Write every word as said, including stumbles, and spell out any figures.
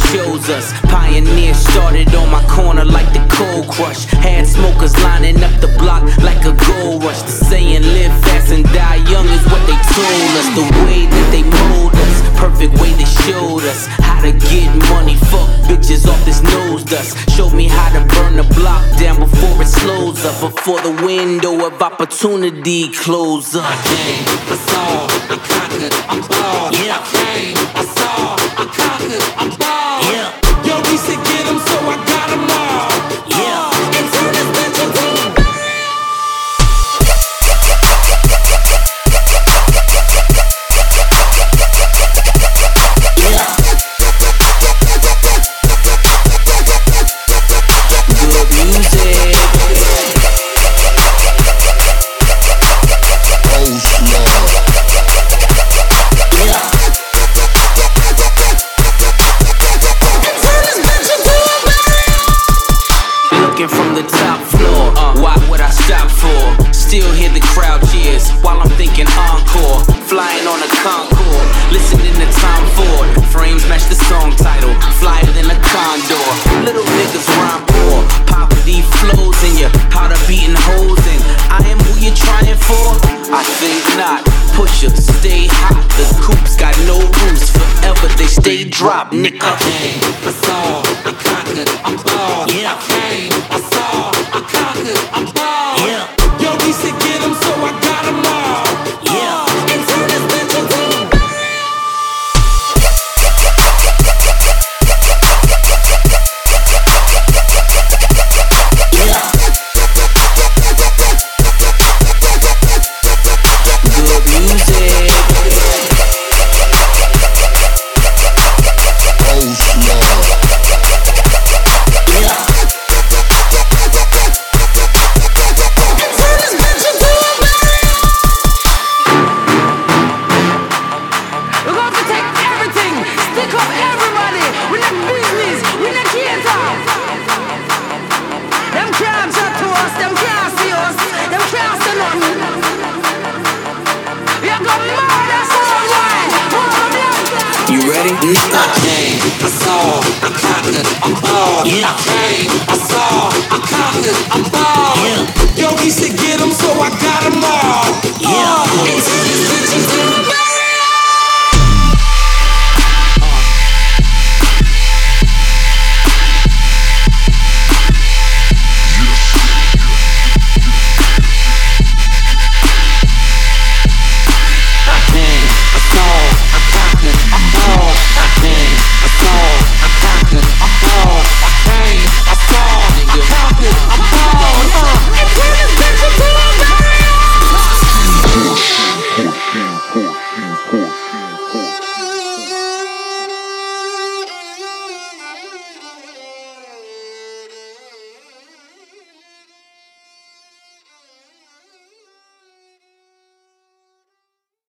chose us. Pioneers started on my corner like the cold crush. Had smokers lining up the block like a gold rush. The saying live fast and die young is what they told us. The way that they mold us, perfect way they showed us how to get money, fuck bitches off this nose dust. Showed me how to burn the block down before it slows up, before the window of opportunity closes up. I came, I saw, I conquered, I'm bald. Yeah. I came, I saw, I conquered, I'm bald. Yeah. Yo, we said get 'em, so I got 'em all. Yeah. And turn this bitch into a burial. Yeah. Good music. Oh, slow. Yeah. Looking from the top floor, uh, why would I stop for? Still hear the crowd cheers while I'm thinking encore. Flying on a Concorde, listening to Tom Ford. Frames match the song title, flyer than a condor. Little niggas rhyme poor, poverty flows in ya. Powder beating holes in. I am who you're trying for? I think not. Pusher, stay hot. The coops got no roofs, forever they stay drop, nigga. I came, I saw, I conquered, I'm bald. Yeah. I came, I saw, I conquered, I'm bald. Yeah. Yo, we said get 'em, so I got 'em all. Yeah. And turn this bitch into a burial. Yeah. Good music. Oh, slow. Yeah. Turn this bitch into a burial. We're going to take everything, stick up everybody. We're not business, we're not cater. Them can't chat to us, them can't see us, them can't say nothing. We are going to murder someone. You ready? I came, I saw, I conquered, I'm bald. Yeah. I came, I saw, I conquered, I'm bald. Yeah. Yo, we said get 'em, so I got 'em all.